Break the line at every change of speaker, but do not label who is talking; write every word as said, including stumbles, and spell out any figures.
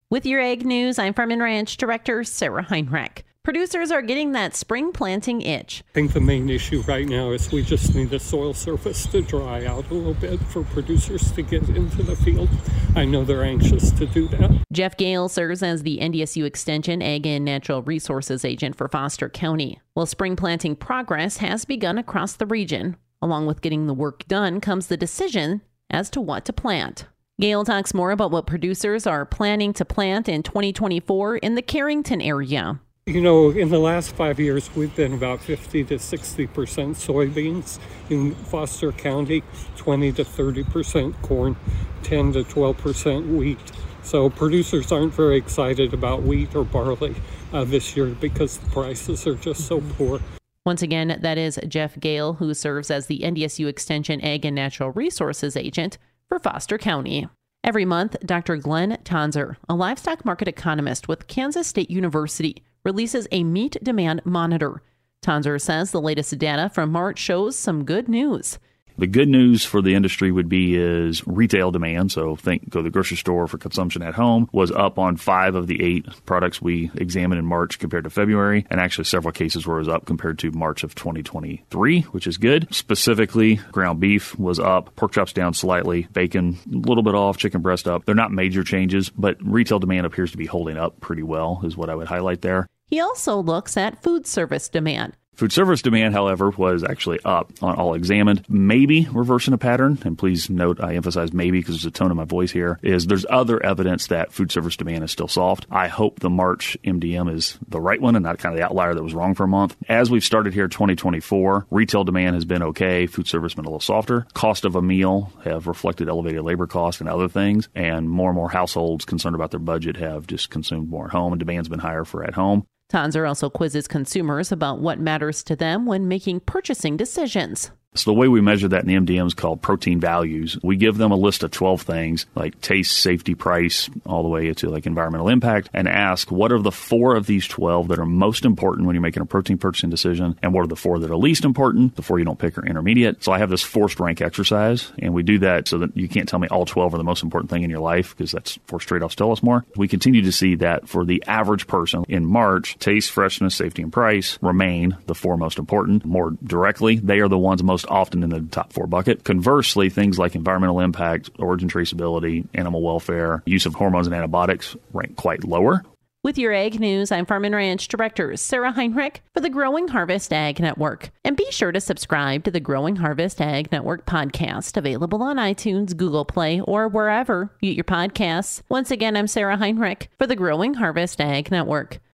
With your Ag News, I'm Farm and Ranch Director Sarah Heinrich. Producers are getting that spring planting itch.
I think the main issue right now is we just need the soil surface to dry out a little bit for producers to get into the field. I know they're anxious to do that.
Jeff Gale serves as the N D S U Extension Ag and Natural Resources Agent for Foster County. Well, spring planting progress has begun across the region. Along with getting the work done comes the decision as to what to plant. Gale talks more about what producers are planning to plant in twenty twenty-four in the Carrington area.
You know, in the last five years, we've been about fifty to sixty percent soybeans in Foster County, twenty to thirty percent corn, ten to twelve percent wheat. So producers aren't very excited about wheat or barley uh, this year because the prices are just so poor.
Once again, that is Jeff Gale, who serves as the N D S U Extension Ag and Natural Resources Agent for Foster County. Every month, Doctor Glenn Tonzer, a livestock market economist with Kansas State University, releases a meat demand monitor. Tonzer says the latest data from March shows some good news.
The good news for the industry would be is retail demand. So think go to the grocery store for consumption at home was up on five of the eight products we examined in March compared to February. And actually several cases where it was up compared to March of twenty twenty-three, which is good. Specifically, ground beef was up, pork chops down slightly, bacon a little bit off, chicken breast up. They're not major changes, but retail demand appears to be holding up pretty well is what I would highlight there.
He also looks at food service demand.
Food service demand, however, was actually up on all examined, maybe reversing a pattern. And please note, I emphasize maybe because there's a tone in my voice here, is there's other evidence that food service demand is still soft. I hope the March M D M is the right one and not kind of the outlier that was wrong for a month. As we've started here twenty twenty-four, retail demand has been okay. Food service has been a little softer. Cost of a meal have reflected elevated labor costs and other things. And more and more households concerned about their budget have just consumed more at home, and demand's been higher for at home.
Tonzer also quizzes consumers about what matters to them when making purchasing decisions.
So the way we measure that in the M D M is called protein values. We give them a list of twelve things like taste, safety, price, all the way to like environmental impact, and ask what are the four of these twelve that are most important when you're making a protein purchasing decision, and what are the four that are least important. The four you don't pick are intermediate. So I have this forced rank exercise, and we do that so that you can't tell me all twelve are the most important thing in your life because that's forced trade-offs tell us more. We continue to see that for the average person in March, taste, freshness, safety, and price remain the four most important. More directly, they are the ones most often in the top four bucket. Conversely, things like environmental impact, origin traceability, animal welfare, use of hormones and antibiotics rank quite lower.
With your Ag News, I'm Farm and Ranch Director Sarah Heinrich for the Growing Harvest Ag Network. And be sure to subscribe to the Growing Harvest Ag Network podcast, available on iTunes, Google Play, or wherever you get your podcasts. Once again, I'm Sarah Heinrich for the Growing Harvest Ag Network.